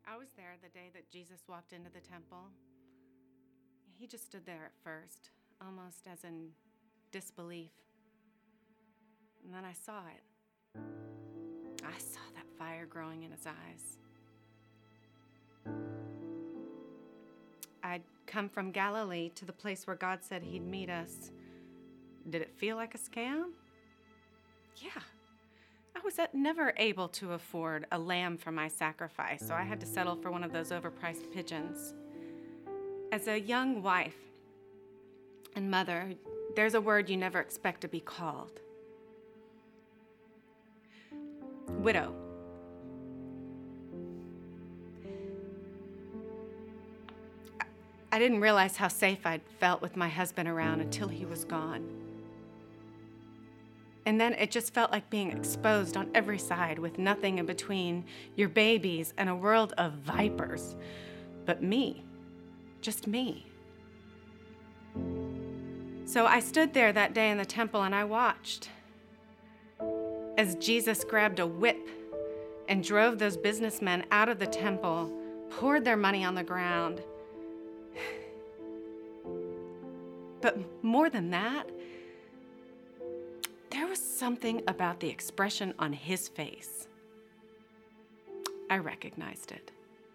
I was there the day that Jesus walked into the temple. He just stood there at first, almost as in disbelief. And then I saw it. I saw that fire growing in his eyes. I'd come from Galilee to the place where God said he'd meet us. Did it feel like a scam? Yeah. I was never able to afford a lamb for my sacrifice, so I had to settle for one of those overpriced pigeons. As a young wife and mother, there's a word you never expect to be called. Widow. I didn't realize how safe I'd felt with my husband around until he was gone. And then it just felt like being exposed on every side with nothing in between your babies and a world of vipers. But me, just me. So I stood there that day in the temple and I watched as Jesus grabbed a whip and drove those businessmen out of the temple, poured their money on the ground. But more than that, there was something about the expression on his face. I recognized it.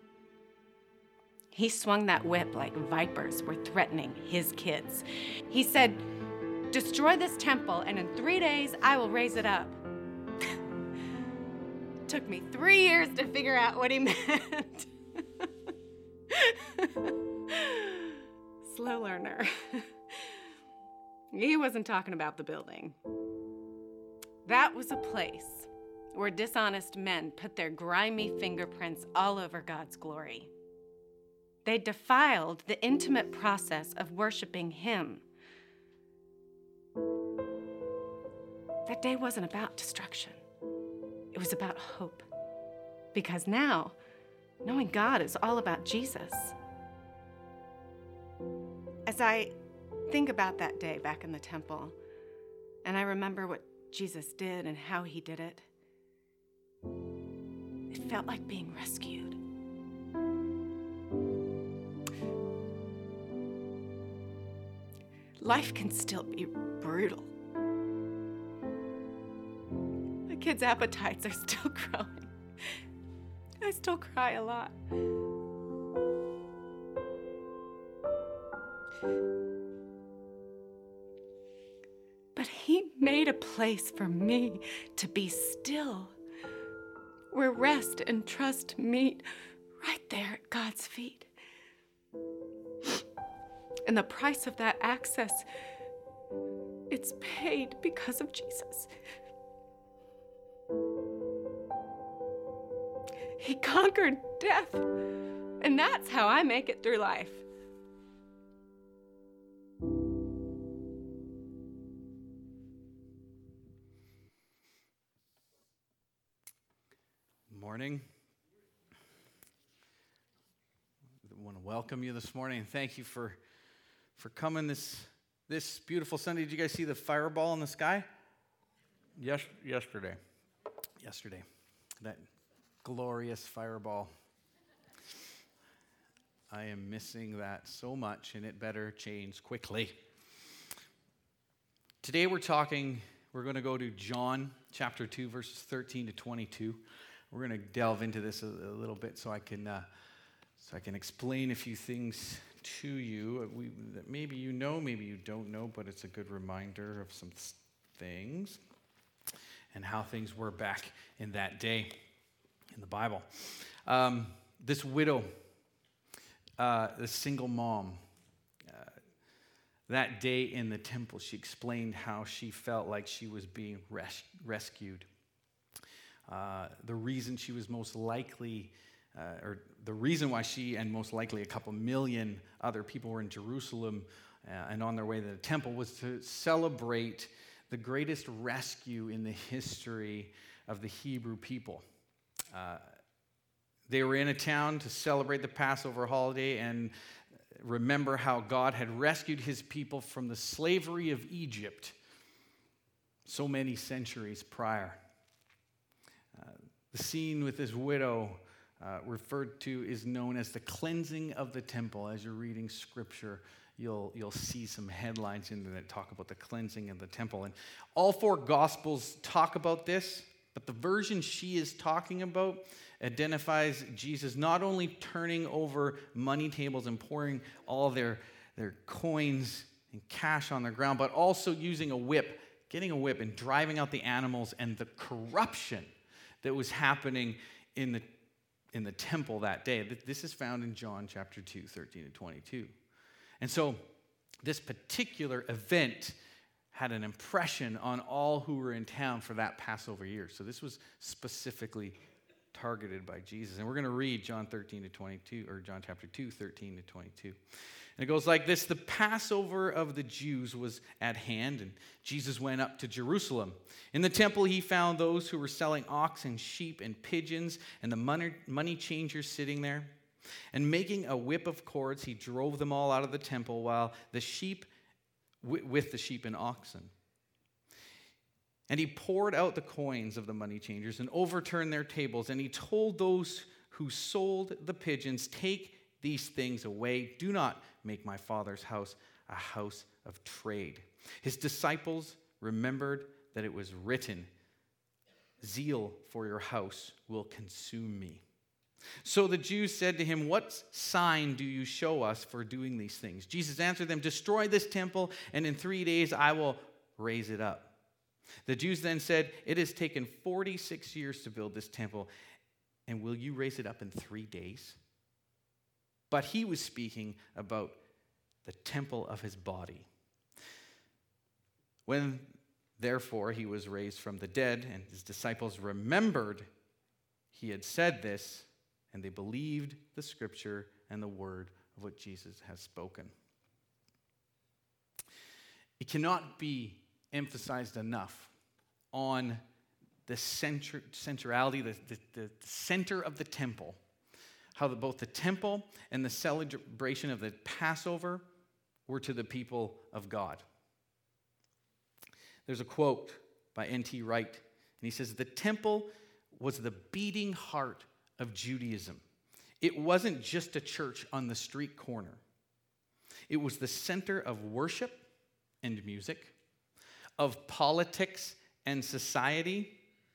He swung that whip like vipers were threatening his kids. He said, "Destroy this temple, and in 3 days I will raise it up." Took me 3 years to figure out what he meant. Slow learner. He wasn't talking about the building. That was a place where dishonest men put their grimy fingerprints all over God's glory. They defiled the intimate process of worshiping him. That day wasn't about destruction. It was about hope. Because now, knowing God is all about Jesus. As I think about that day back in the temple, and I remember what Jesus did and how he did it, it felt like being rescued. Life can still be brutal. My kids' appetites are still growing. I still cry a lot. But he made a place for me to be still, where rest and trust meet right there at God's feet. And the price of that access, it's paid because of Jesus. He conquered death, and that's how I make it through life. Morning. I want to welcome you this morning and thank you for coming this beautiful Sunday. Did you guys see the fireball in the sky? Yesterday. That glorious fireball. I am missing that so much, and it better change quickly. Today we're going to go to John chapter 2, verses 13 to 22. We're going to delve into this a little bit so I can explain a few things to you that maybe you know, maybe you don't know, but it's a good reminder of some things and how things were back in that day in the Bible. This widow, the single mom, that day in the temple, she explained how she felt like she was being rescued. The reason she was most likely, or the reason why she and most likely a couple million other people were in Jerusalem and on their way to the temple was to celebrate the greatest rescue in the history of the Hebrew people. They were in a town to celebrate the Passover holiday and remember how God had rescued his people from the slavery of Egypt so many centuries prior. The scene with this widow referred to is known as the cleansing of the temple. As you're reading scripture, you'll see some headlines in there that talk about the cleansing of the temple. And all four gospels talk about this, but the version she is talking about identifies Jesus not only turning over money tables and pouring all their coins and cash on the ground, but also using a whip, getting a whip and driving out the animals and the corruption that was happening in the temple that day. This is found in John chapter 2, 13 to 22. And so this particular event had an impression on all who were in town for that Passover year. So this was specifically targeted by Jesus. And we're going to read John 13 to 22, or John chapter 2, 13 to 22. And it goes like this: The Passover of the Jews was at hand, and Jesus went up to Jerusalem. In the temple he found those who were selling oxen, sheep, and pigeons, and the money changers sitting there. And making a whip of cords, he drove them all out of the temple, while the sheep, with the sheep and oxen. And he poured out the coins of the money changers and overturned their tables. And he told those who sold the pigeons, "Take these things away. Do not make my Father's house a house of trade." His disciples remembered that it was written, "Zeal for your house will consume me." So the Jews said to him, "What sign do you show us for doing these things?" Jesus answered them, "Destroy this temple, and in 3 days I will raise it up." The Jews then said, "It has taken 46 years to build this temple, and will you raise it up in 3 days?" But he was speaking about the temple of his body. When, therefore, he was raised from the dead, and his disciples remembered he had said this, and they believed the scripture and the word of what Jesus has spoken. It cannot be emphasized enough on the centrality, the center of the temple, how both the temple and the celebration of the Passover were to the people of God. There's a quote by N.T. Wright, and he says, "The temple was the beating heart of Judaism. It wasn't just a church on the street corner. It was the center of worship and music, of politics and society,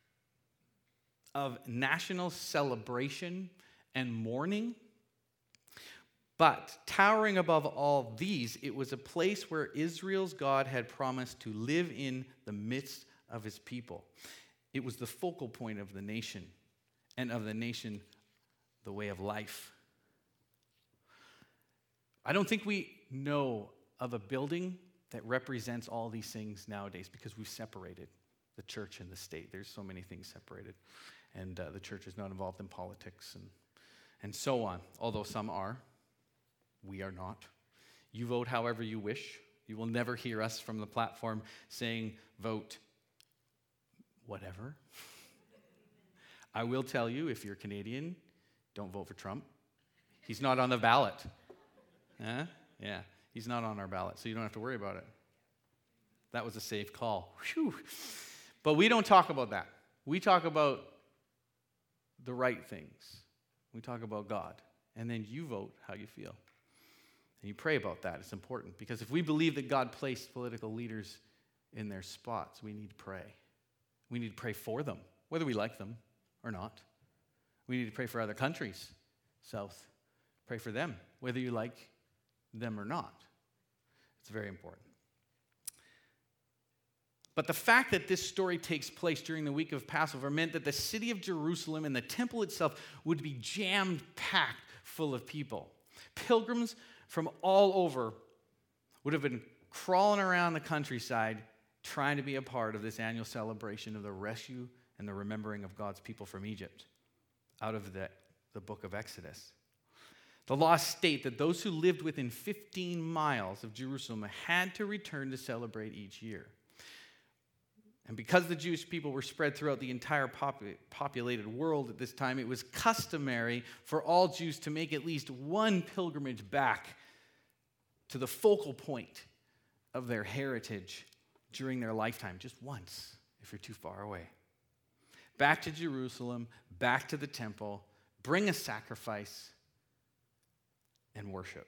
of national celebration and mourning. But towering above all these, it was a place where Israel's God had promised to live in the midst of his people. It was the focal point of the nation, and of the nation, the way of life." I don't think we know of a building that represents all these things nowadays, because we've separated the church and the state. There's so many things separated, and the church is not involved in politics and so on, although some are. We are not. You vote however you wish. You will never hear us from the platform saying, "Vote whatever." I will tell you, if you're Canadian, don't vote for Trump. He's not on the ballot. Huh? Yeah, he's not on our ballot, so you don't have to worry about it. That was a safe call. Whew. But we don't talk about that. We talk about the right things. We talk about God. And then you vote how you feel. And you pray about that. It's important, because if we believe that God placed political leaders in their spots, we need to pray. We need to pray for them, whether we like them or not. We need to pray for other countries, South. Pray for them, whether you like them or not. It's very important. But the fact that this story takes place during the week of Passover meant that the city of Jerusalem and the temple itself would be jam-packed full of people. Pilgrims from all over would have been crawling around the countryside trying to be a part of this annual celebration of the rescue and the remembering of God's people from Egypt out of the book of Exodus. The laws state that those who lived within 15 miles of Jerusalem had to return to celebrate each year. And because the Jewish people were spread throughout the entire populated world at this time, it was customary for all Jews to make at least one pilgrimage back to the focal point of their heritage during their lifetime, just once, if you're too far away. Back to Jerusalem, back to the temple, bring a sacrifice, and worship.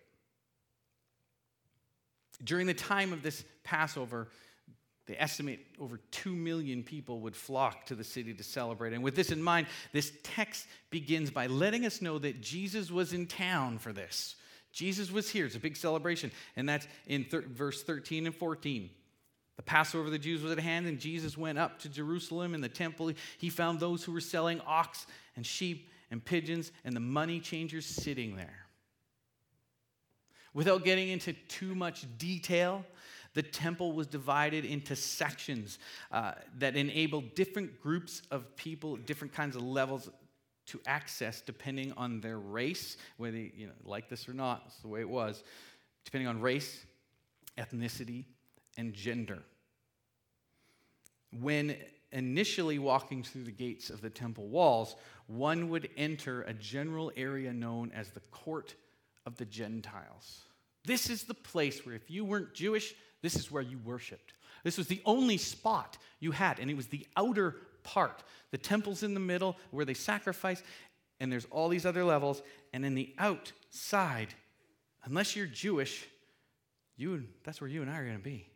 During the time of this Passover, they estimate over 2 million people would flock to the city to celebrate. And with this in mind, this text begins by letting us know that Jesus was in town for this. Jesus was here. It's a big celebration. And that's in verse 13 and 14. The Passover of the Jews was at hand, and Jesus went up to Jerusalem in the temple. He found those who were selling ox and sheep and pigeons and the money changers sitting there. Without getting into too much detail, the temple was divided into sections that enabled different groups of people, different kinds of levels to access depending on their race, whether you like this or not, that's the way it was, depending on race, ethnicity, and gender. When initially walking through the gates of the temple walls, one would enter a general area known as the court of the Gentiles. This is the place where if you weren't Jewish, this is where you worshiped. This was the only spot you had, and it was the outer part. The temple's in the middle where they sacrifice, and there's all these other levels, and in the outside, unless you're Jewish, that's where you and I are going to be.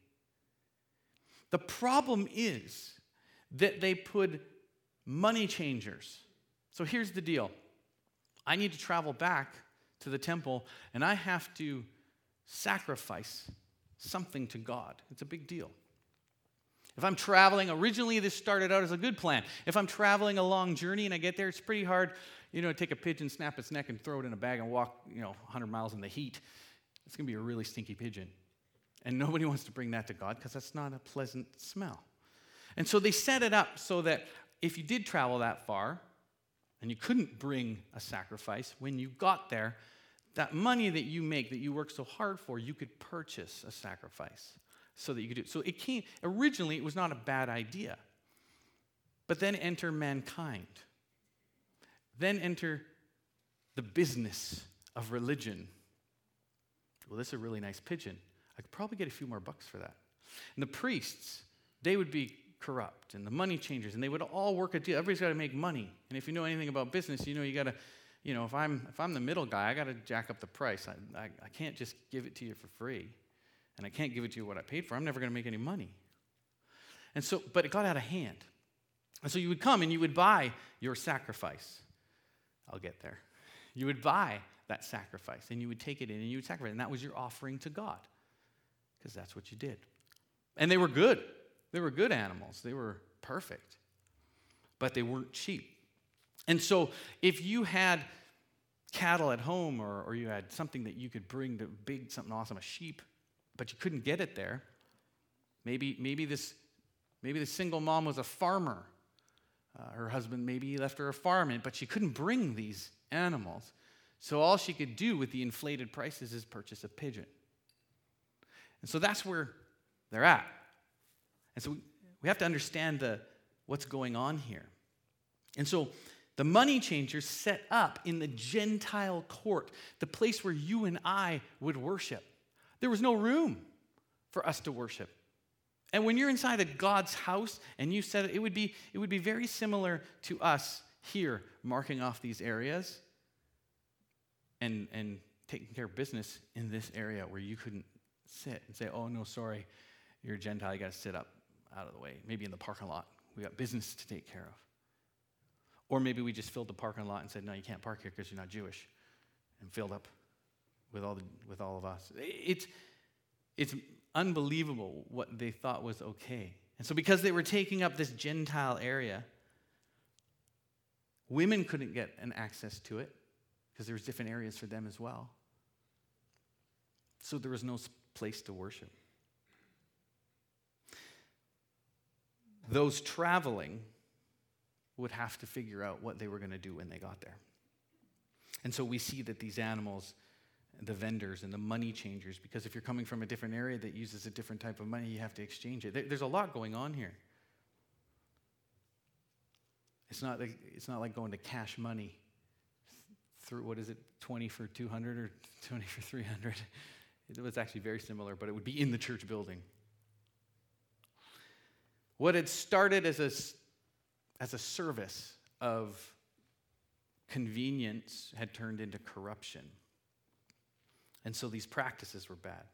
The problem is that they put money changers. So here's the deal. I need to travel back to the temple, and I have to sacrifice something to God. It's a big deal. If I'm traveling, originally this started out as a good plan. If I'm traveling a long journey and I get there, it's pretty hard, to take a pigeon, snap its neck, and throw it in a bag and walk, 100 miles in the heat. It's going to be a really stinky pigeon. And nobody wants to bring that to God because that's not a pleasant smell. And so they set it up so that if you did travel that far and you couldn't bring a sacrifice, when you got there, that money that you make, that you work so hard for, you could purchase a sacrifice so that you could do it. So originally, it was not a bad idea. But then enter mankind. Then enter the business of religion. Well, this is a really nice pigeon. I could probably get a few more bucks for that. And the priests, they would be corrupt, and the money changers, and they would all work a deal. Everybody's got to make money. And if you know anything about business, you got to, if I'm the middle guy, I got to jack up the price. I can't just give it to you for free, and I can't give it to you what I paid for. I'm never going to make any money. And so, but it got out of hand. And so you would come and you would buy your sacrifice. I'll get there. You would buy that sacrifice, and you would take it in and you would sacrifice it, and that was your offering to God, because that's what you did. And they were good. They were good animals. They were perfect. But they weren't cheap. And so if you had cattle at home or you had something that you could bring to something awesome, a sheep, but you couldn't get it there, maybe this single mom was a farmer. Her husband, maybe he left her a farm, but she couldn't bring these animals. So all she could do with the inflated prices is purchase a pigeon. And so that's where they're at. And so we have to understand what's going on here. And so the money changers set up in the Gentile court, the place where you and I would worship. There was no room for us to worship. And when you're inside of God's house and you said it would be very similar to us here marking off these areas and taking care of business in this area where you couldn't sit and say, oh, no, sorry, you're a Gentile, you got to sit up out of the way, maybe in the parking lot. We got business to take care of. Or maybe we just filled the parking lot and said, no, you can't park here because you're not Jewish, and filled up with all of us. It's unbelievable what they thought was okay. And so because they were taking up this Gentile area, women couldn't get an access to it because there was different areas for them as well. So there was no place to worship. Those traveling would have to figure out what they were going to do when they got there. And so we see that these animals, the vendors and the money changers, because if you're coming from a different area that uses a different type of money, you have to exchange it. There's a lot going on here. It's not like going to cash money through, 20 for 200 or 20 for 300. It was actually very similar, but it would be in the church building. What had started as a service of convenience had turned into corruption. And so these practices were bad.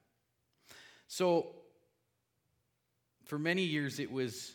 So for many years, there was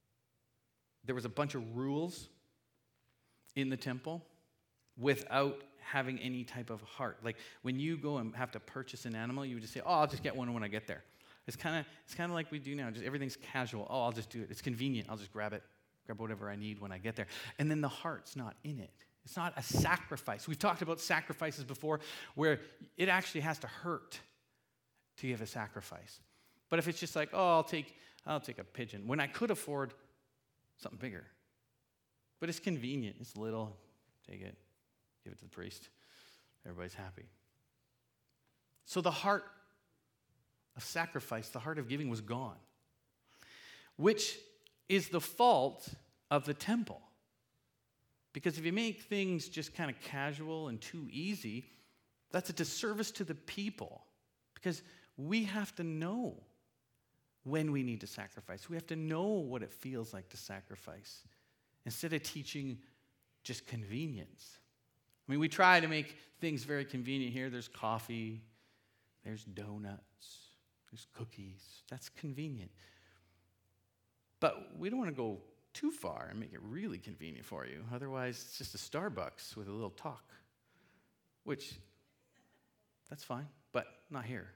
a bunch of rules in the temple without having any type of heart. Like when you go and have to purchase an animal, you would just say, "Oh, I'll just get one when I get there." It's kind of like we do now. Just everything's casual. "Oh, I'll just do it. It's convenient. I'll just grab whatever I need when I get there." And then the heart's not in it. It's not a sacrifice. We've talked about sacrifices before where it actually has to hurt to give a sacrifice. But if it's just like, "Oh, I'll take a pigeon," when I could afford something bigger. But it's convenient. It's little. Take it. Give it to the priest. Everybody's happy. So the heart of sacrifice, the heart of giving was gone, which is the fault of the temple. Because if you make things just kind of casual and too easy, that's a disservice to the people. Because we have to know when we need to sacrifice. We have to know what it feels like to sacrifice instead of teaching just convenience. I mean, we try to make things very convenient here. There's coffee, there's donuts, there's cookies. That's convenient. But we don't want to go too far and make it really convenient for you. Otherwise, it's just a Starbucks with a little talk, which, that's fine, but not here.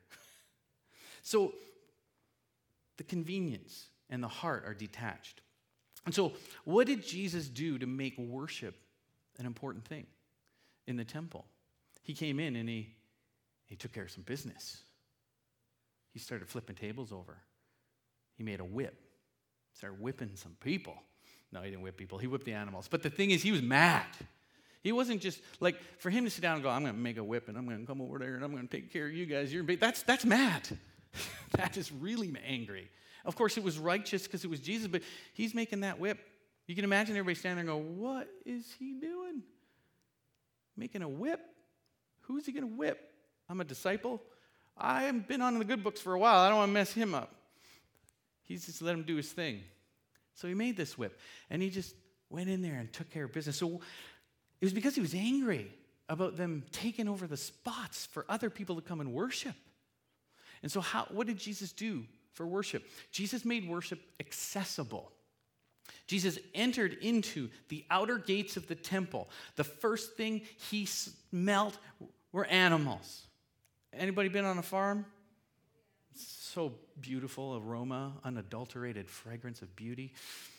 So the convenience and the heart are detached. And so what did Jesus do to make worship an important thing in the temple? He came in and he took care of some business. He started flipping tables over. He made a whip. Started whipping some people. No, he didn't whip people. He whipped the animals. But the thing is, he was mad. He wasn't just like, for him to sit down and go, "I'm going to make a whip and I'm going to come over there and I'm going to take care of you guys. That's mad. That is really angry. Of course, it was righteous because it was Jesus, but he's making that whip. You can imagine everybody standing there and go, "What is he doing? Making a whip? Who's he going to whip? I'm a disciple. I haven't been on the good books for a while. I don't want to mess him up." He's just let him do his thing. So he made this whip, and he just went in there and took care of business. So it was because he was angry about them taking over the spots for other people to come and worship. And so what did Jesus do for worship? Jesus made worship accessible. Jesus entered into the outer gates of the temple. The first thing he smelt were animals. Anybody been on a farm? So beautiful aroma, unadulterated fragrance of beauty.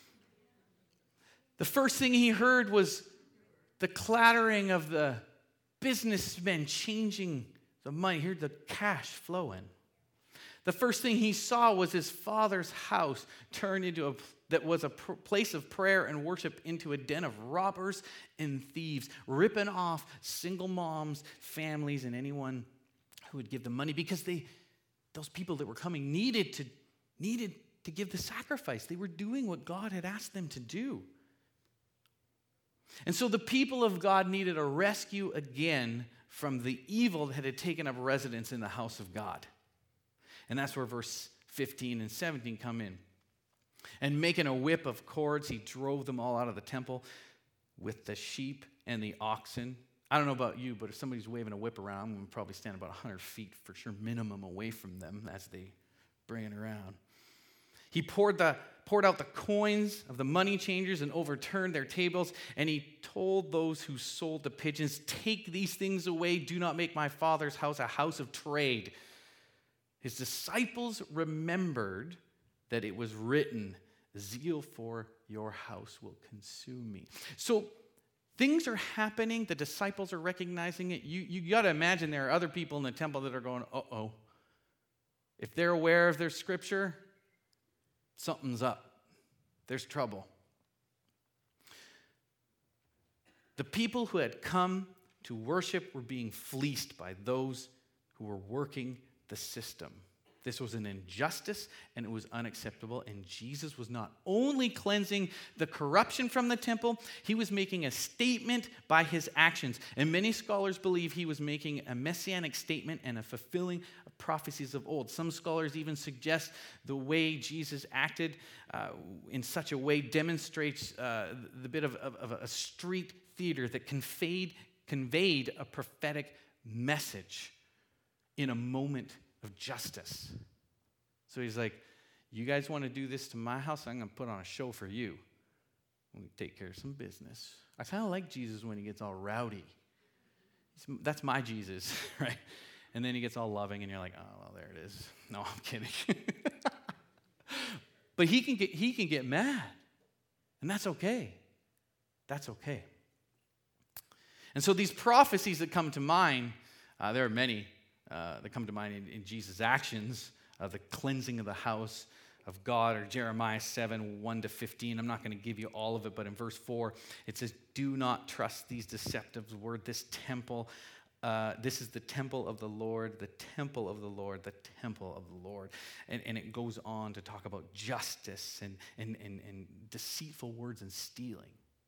The first thing he heard was the clattering of the businessmen changing the money. He heard the cash flowing. The first thing he saw was his father's house turned into that was a place of prayer and worship into a den of robbers and thieves, ripping off single moms, families, and anyone who would give them money because those people that were coming needed to give the sacrifice. They were doing what God had asked them to do. And so the people of God needed a rescue again from the evil that had taken up residence in the house of God. And that's where verse 15 and 17 come in. And making a whip of cords, he drove them all out of the temple with the sheep and the oxen. I don't know about you, but if somebody's waving a whip around, I'm going to probably stand about 100 feet for sure minimum away from them as they bring it around. He poured out the coins of the money changers and overturned their tables, and he told those who sold the pigeons, "Take these things away. Do not make my Father's house a house of trade." His disciples remembered that it was written, "Zeal for your house will consume me." So things are happening. The disciples are recognizing it. You got to imagine there are other people in the temple that are going, uh-oh. If they're aware of their scripture, something's up. There's trouble. The people who had come to worship were being fleeced by those who were working the system. This was an injustice, and it was unacceptable. And Jesus was not only cleansing the corruption from the temple, he was making a statement by his actions. And many scholars believe he was making a messianic statement and a fulfilling of prophecies of old. Some scholars even suggest the way Jesus acted in such a way demonstrates the bit of a street theater that conveyed a prophetic message in a moment of justice. So he's like, you guys want to do this to my house? I'm going to put on a show for you. We take care of some business. I kind of like Jesus when he gets all rowdy. That's my Jesus, right? And then he gets all loving, and you're like, oh, well, there it is. No, I'm kidding. But he can get mad, and that's okay. That's okay. And so these prophecies that come to mind, there are many that come to mind in Jesus' actions, the cleansing of the house of God, or Jeremiah 7, 1-15. I'm not going to give you all of it, but in verse 4, it says, do not trust these deceptive words. This is the temple of the Lord, the temple of the Lord, the temple of the Lord. And it goes on to talk about justice and deceitful words and stealing.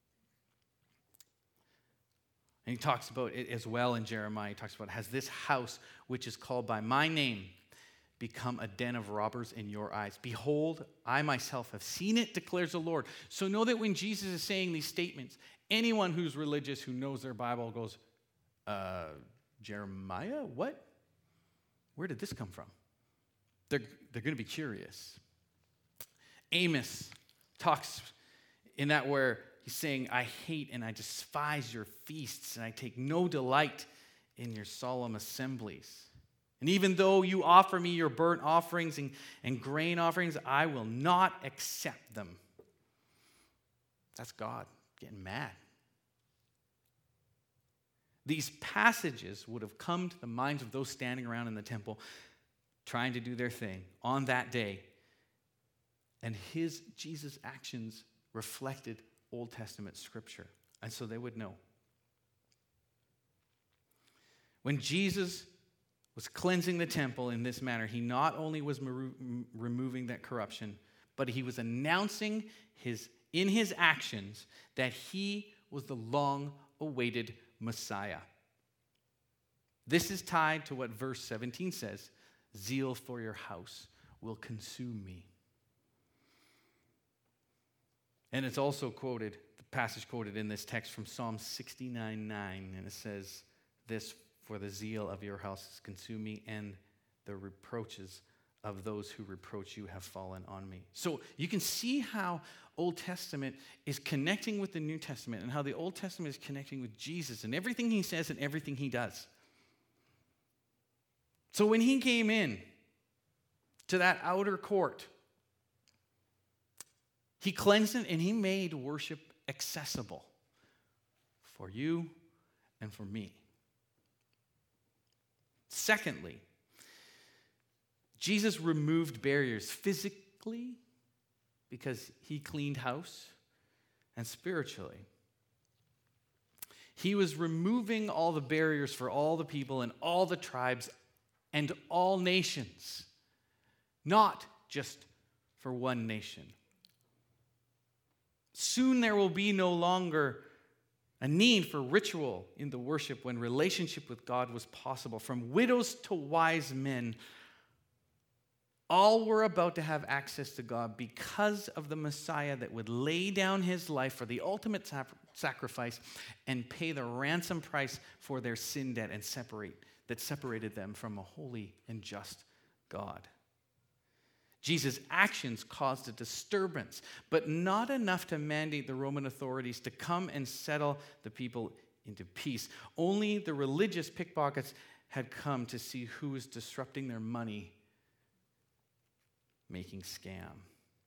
And he talks about it as well in Jeremiah. He talks about, has this house, which is called by my name, become a den of robbers in your eyes? Behold, I myself have seen it, declares the Lord. So know that when Jesus is saying these statements, anyone who's religious, who knows their Bible, goes, Jeremiah? What? Where did this come from? They're going to be curious. Amos talks in that where he's saying, I hate and I despise your feasts, and I take no delight in your solemn assemblies. And even though you offer me your burnt offerings and grain offerings, I will not accept them. That's God getting mad. These passages would have come to the minds of those standing around in the temple trying to do their thing on that day. And Jesus' actions reflected Old Testament scripture. And so they would know. When Jesus was cleansing the temple in this manner, he not only was removing that corruption, but he was announcing in his actions that he was the long-awaited Messiah. This is tied to what verse 17 says, zeal for your house will consume me. And it's also quoted, the passage quoted in this text from Psalm 69:9, and it says this, for the zeal of your house has consumed me, and the reproaches of those who reproach you have fallen on me. So you can see how Old Testament is connecting with the New Testament, and how the Old Testament is connecting with Jesus and everything he says and everything he does. So when he came in to that outer court, he cleansed it and he made worship accessible for you and for me. Secondly, Jesus removed barriers physically because he cleaned house, and spiritually. He was removing all the barriers for all the people and all the tribes and all nations, not just for one nation. Soon there will be no longer a need for ritual in the worship when relationship with God was possible. From widows to wise men, all were about to have access to God because of the Messiah that would lay down his life for the ultimate sacrifice and pay the ransom price for their sin debt that separated them from a holy and just God. Jesus' actions caused a disturbance, but not enough to mandate the Roman authorities to come and settle the people into peace. Only the religious pickpockets had come to see who was disrupting their money making scam.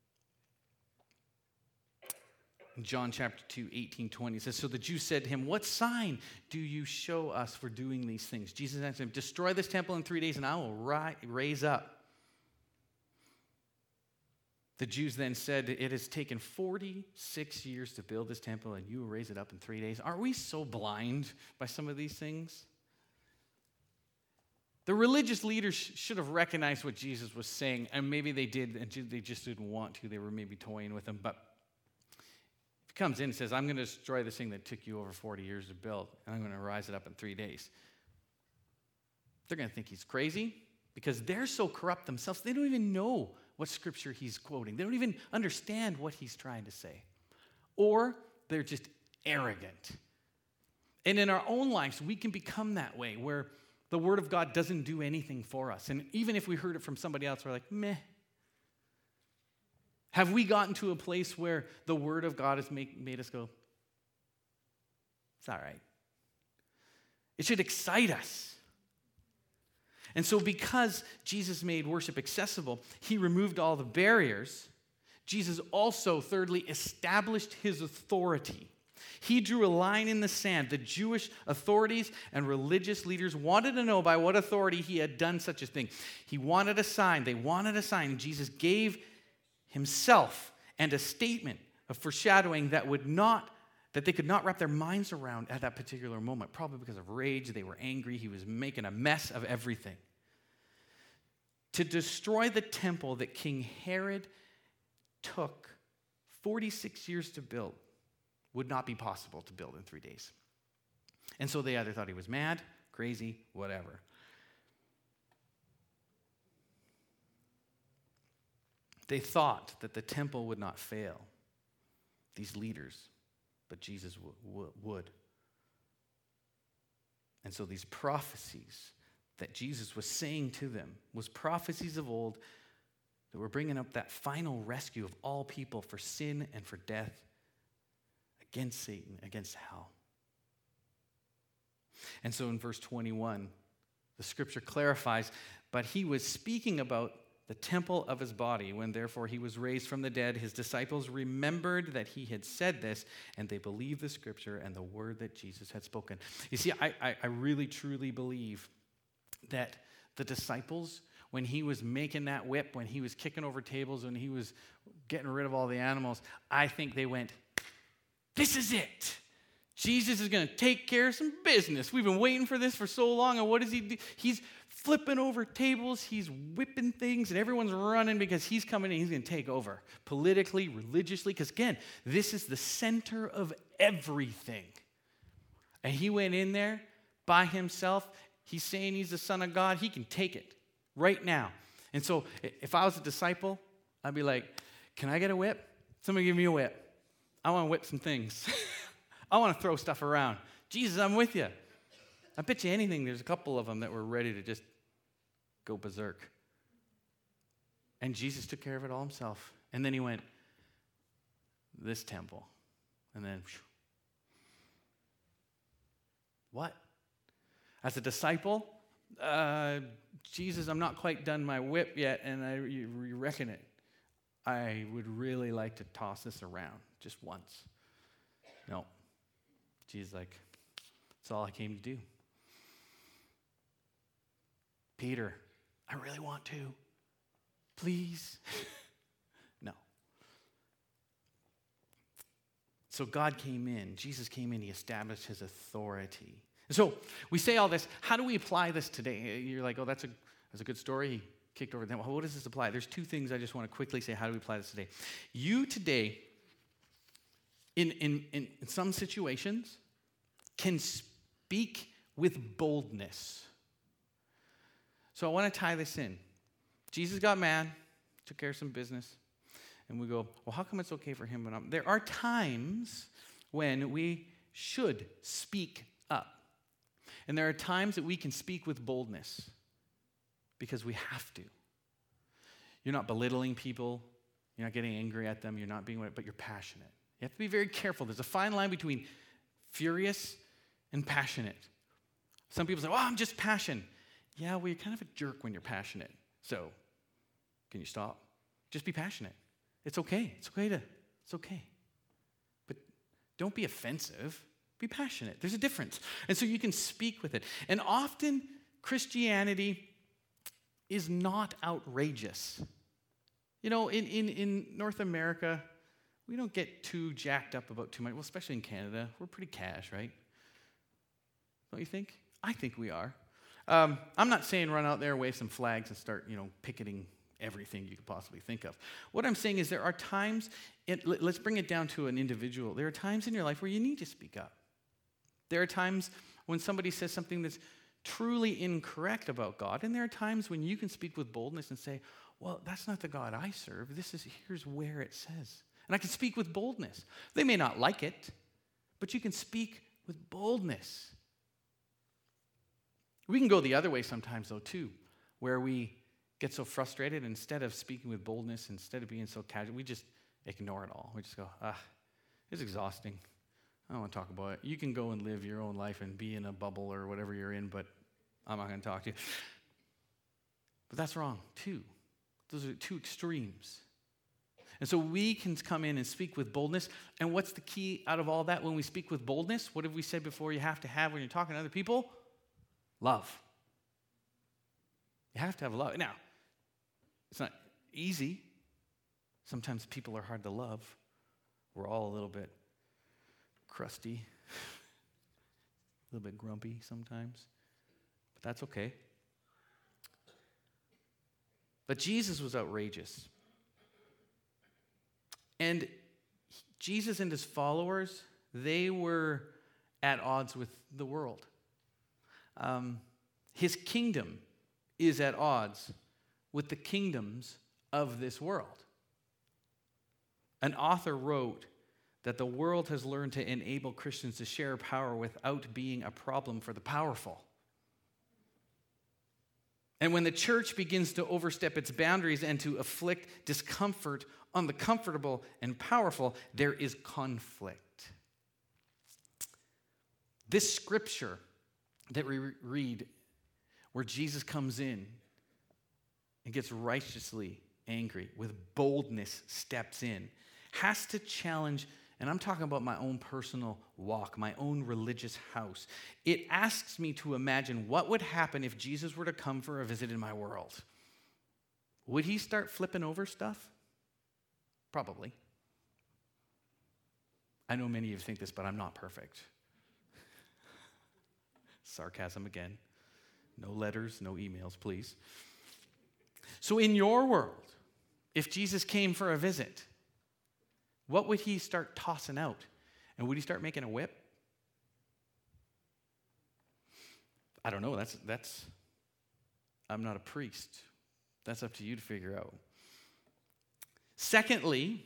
In John chapter 2, 18-20, it says, so the Jews said to him, what sign do you show us for doing these things? Jesus answered him, destroy this temple in 3 days and I will raise up. The Jews then said, it has taken 46 years to build this temple and you will raise it up in 3 days. Aren't we so blind by some of these things? The religious leaders should have recognized what Jesus was saying, and maybe they did, and they just didn't want to. They were maybe toying with him. But if he comes in and says, I'm going to destroy this thing that took you over 40 years to build, and I'm going to rise it up in 3 days, they're going to think he's crazy because they're so corrupt themselves. They don't even know what scripture he's quoting. They don't even understand what he's trying to say. Or they're just arrogant And in our own lives, we can become that way where the Word of God doesn't do anything for us. And even if we heard it from somebody else, we're like, meh. Have we gotten to a place where the Word of God has made us go, it's all right? It should excite us. And so because Jesus made worship accessible, he removed all the barriers. Jesus also, thirdly, established his authority. He drew a line in the sand. The Jewish authorities and religious leaders wanted to know by what authority he had done such a thing. He wanted a sign. They wanted a sign. And Jesus gave himself and a statement of foreshadowing that they could not wrap their minds around at that particular moment. Probably because of rage. They were angry. He was making a mess of everything. To destroy the temple that King Herod took 46 years to build would not be possible to build in 3 days. And so they either thought he was mad, crazy, whatever. They thought that the temple would not fail, these leaders, but Jesus would. And so these prophecies that Jesus was saying to them was prophecies of old that were bringing up that final rescue of all people for sin and for death against Satan, against hell. And so in verse 21, the scripture clarifies, but he was speaking about the temple of his body. When therefore he was raised from the dead, his disciples remembered that he had said this, and they believed the scripture and the word that Jesus had spoken. You see, I really, truly believe that the disciples, when he was making that whip, when he was kicking over tables, when he was getting rid of all the animals, I think they went, this is it. Jesus is going to take care of some business. We've been waiting for this for so long, and what does he do? He's flipping over tables, he's whipping things, and everyone's running because he's coming and he's going to take over politically, religiously, because again, this is the center of everything. And he went in there by himself. He's saying he's the Son of God. He can take it right now. And so if I was a disciple, I'd be like, can I get a whip? Somebody give me a whip. I want to whip some things. I want to throw stuff around. Jesus, I'm with you. I bet you anything, there's a couple of them that were ready to just go berserk. And Jesus took care of it all himself. And then he went, this temple. And then, what? As a disciple, Jesus, I'm not quite done my whip yet, and you reckon it. I would really like to toss this around just once. No. Jesus like, that's all I came to do. Peter, I really want to. Please. No. So God came in. Jesus came in. He established his authority. So we say all this. How do we apply this today? You're like, oh, that's a good story. He kicked over them. Well, what does this apply? There's two things I just want to quickly say. How do we apply this today? You today, in some situations, can speak with boldness. So I want to tie this in. Jesus got mad, took care of some business, and we go, well, how come it's okay for him? But there are times when we should speak up. And there are times that we can speak with boldness because we have to. You're not belittling people. You're not getting angry at them. You're not being, but you're passionate. You have to be very careful. There's a fine line between furious and passionate. Some people say, well, I'm just passionate. Yeah, well, you're kind of a jerk when you're passionate. So, can you stop? Just be passionate. It's okay. It's okay. But don't be offensive. Be passionate. There's a difference. And so you can speak with it. And often, Christianity is not outrageous. You know, in North America, we don't get too jacked up about too much. Well, especially in Canada, we're pretty cash, right? Don't you think? I think we are. I'm not saying run out there, wave some flags, and start, picketing everything you could possibly think of. What I'm saying is there are times, let's bring it down to an individual. There are times in your life where you need to speak up. There are times when somebody says something that's truly incorrect about God, and there are times when you can speak with boldness and say, well, that's not the God I serve. Here's where it says. And I can speak with boldness. They may not like it, but you can speak with boldness. We can go the other way sometimes, though, too, where we get so frustrated, instead of speaking with boldness, instead of being so casual, we just ignore it all. We just go, it's exhausting. I don't want to talk about it. You can go and live your own life and be in a bubble or whatever you're in, but I'm not going to talk to you. But that's wrong, too. Those are two extremes. And so we can come in and speak with boldness. And what's the key out of all that when we speak with boldness? What have we said before you have to have when you're talking to other people? Love. You have to have love. Now, it's not easy. Sometimes people are hard to love. We're all a little bit crusty, a little bit grumpy sometimes. But that's okay. But Jesus was outrageous. And Jesus and his followers, they were at odds with the world. His kingdom is at odds with the kingdoms of this world. An author wrote that the world has learned to enable Christians to share power without being a problem for the powerful. And when the church begins to overstep its boundaries and to afflict discomfort on the comfortable and powerful, there is conflict. This scripture that we read, where Jesus comes in and gets righteously angry, with boldness steps in, has to challenge, and I'm talking about my own personal walk, my own religious house. It asks me to imagine what would happen if Jesus were to come for a visit in my world. Would he start flipping over stuff? Probably. I know many of you think this, but I'm not perfect. Sarcasm again. No letters, no emails, please. So in your world, if Jesus came for a visit, what would he start tossing out? And would he start making a whip? I don't know. That's I'm not a priest. That's up to you to figure out. Secondly,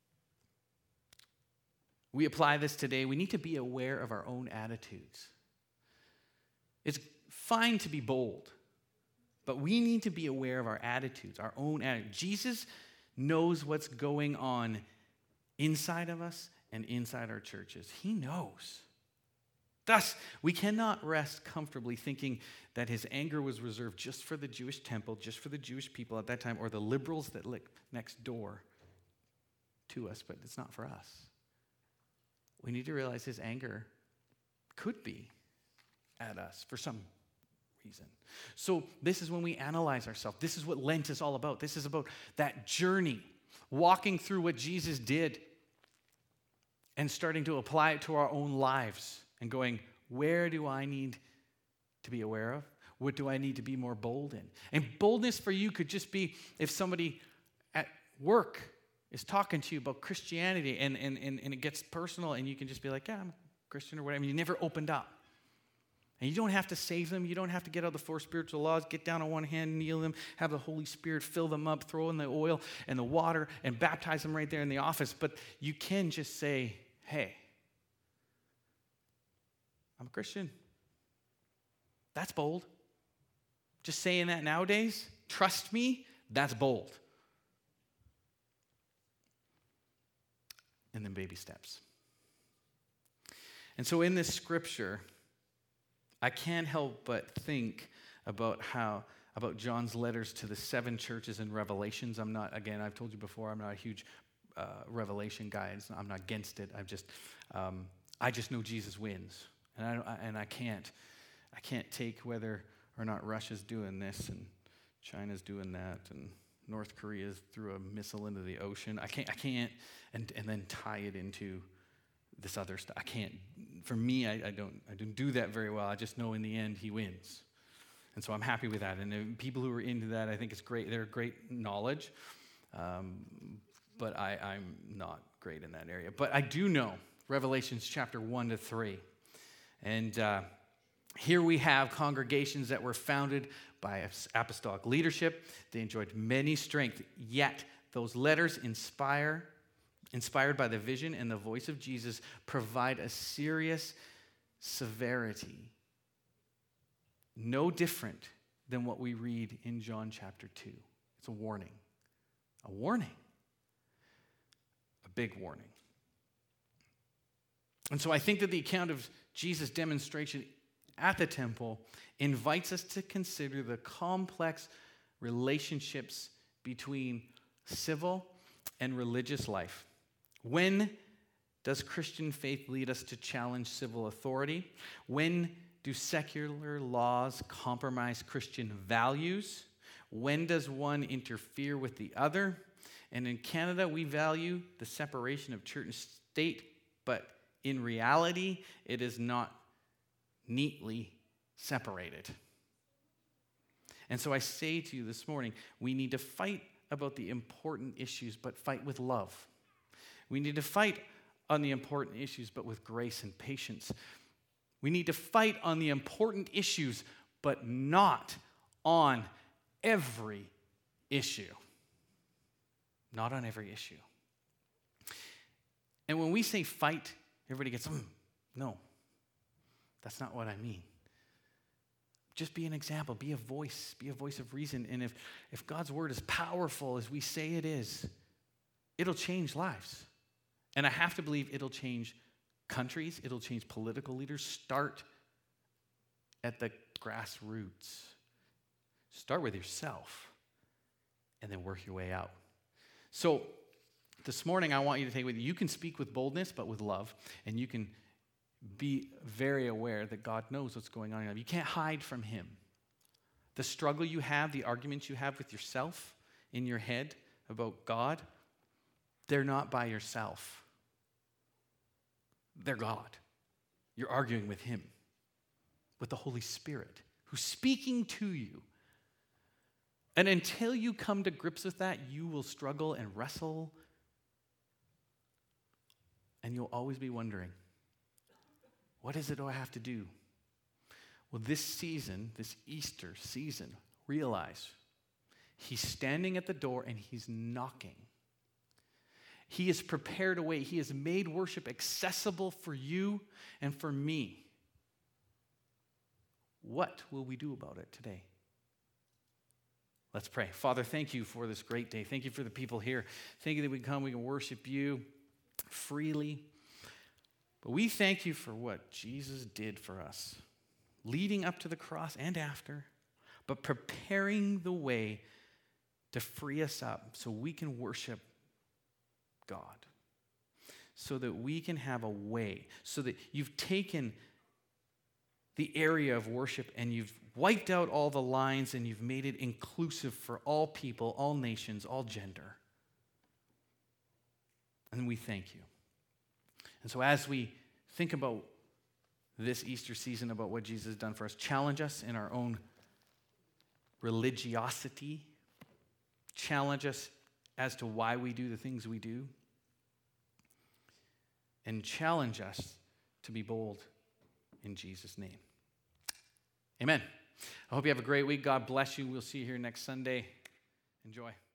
we apply this today. We need to be aware of our own attitudes. It's fine to be bold, but we need to be aware of our attitudes, our own attitude. Jesus knows what's going on inside of us and inside our churches. He knows. Thus, we cannot rest comfortably thinking that his anger was reserved just for the Jewish temple, just for the Jewish people at that time, or the liberals that lived next door to us, but it's not for us. We need to realize his anger could be at us for some reason. So this is when we analyze ourselves. This is what Lent is all about. This is about that journey, walking through what Jesus did and starting to apply it to our own lives and going, where do I need to be aware of? What do I need to be more bold in? And boldness for you could just be if somebody at work is talking to you about Christianity and it gets personal and you can just be like, yeah, I'm a Christian or whatever. You never opened up. And you don't have to save them. You don't have to get out the 4 spiritual laws, get down on one hand, kneel them, have the Holy Spirit fill them up, throw in the oil and the water, and baptize them right there in the office. But you can just say, hey, I'm a Christian. That's bold. Just saying that nowadays, trust me, that's bold. And then baby steps. And so in this scripture, I can't help but think about John's letters to the 7 churches in Revelations. I've told you before, I'm not a huge Revelation guy. I'm not against it. I just know Jesus wins. And I can't take whether or not Russia's doing this and China's doing that and North Korea threw a missile into the ocean. I can't and then tie it into this other stuff. I can't. For me, I don't do that very well. I just know in the end he wins. And so I'm happy with that. And people who are into that, I think it's great. They're great knowledge. But I'm not great in that area. But I do know Revelations chapter 1 to 3. And here we have congregations that were founded by apostolic leadership. They enjoyed many strength, yet those letters inspired by the vision and the voice of Jesus, provide a serious severity. No different than what we read in John chapter 2. It's a warning. A warning. A big warning. And so I think that the account of Jesus' demonstration at the temple invites us to consider the complex relationships between civil and religious life. When does Christian faith lead us to challenge civil authority? When do secular laws compromise Christian values? When does one interfere with the other? And in Canada, we value the separation of church and state, but in reality, it is not neatly separated. And so I say to you this morning, we need to fight about the important issues, but fight with love. We need to fight on the important issues, but with grace and patience. We need to fight on the important issues, but not on every issue. Not on every issue. And when we say fight, everybody gets, no, that's not what I mean. Just be an example, be a voice of reason. And if God's word is powerful as we say it is, it'll change lives. And I have to believe it'll change countries, it'll change political leaders. Start at the grassroots. Start with yourself and then work your way out. So this morning I want you to take with you can speak with boldness but with love, and you can be very aware that God knows what's going on in your life. You can't hide from him. The struggle you have, the arguments you have with yourself in your head about God, they're not by yourself. They're God. You're arguing with him, with the Holy Spirit, who's speaking to you. And until you come to grips with that, you will struggle and wrestle, and you'll always be wondering, what is it I have to do? Well, this season, this Easter season, realize he's standing at the door and he's knocking. He has prepared a way. He has made worship accessible for you and for me. What will we do about it today? Let's pray. Father, thank you for this great day. Thank you for the people here. Thank you that we can worship you freely. But we thank you for what Jesus did for us, leading up to the cross and after, but preparing the way to free us up so we can worship God, so that we can have a way, so that you've taken the area of worship and you've wiped out all the lines and you've made it inclusive for all people, all nations, all gender. And we thank you. And so as we think about this Easter season, about what Jesus has done for us, challenge us in our own religiosity, challenge us as to why we do the things we do, and challenge us to be bold in Jesus' name. Amen. I hope you have a great week. God bless you. We'll see you here next Sunday. Enjoy.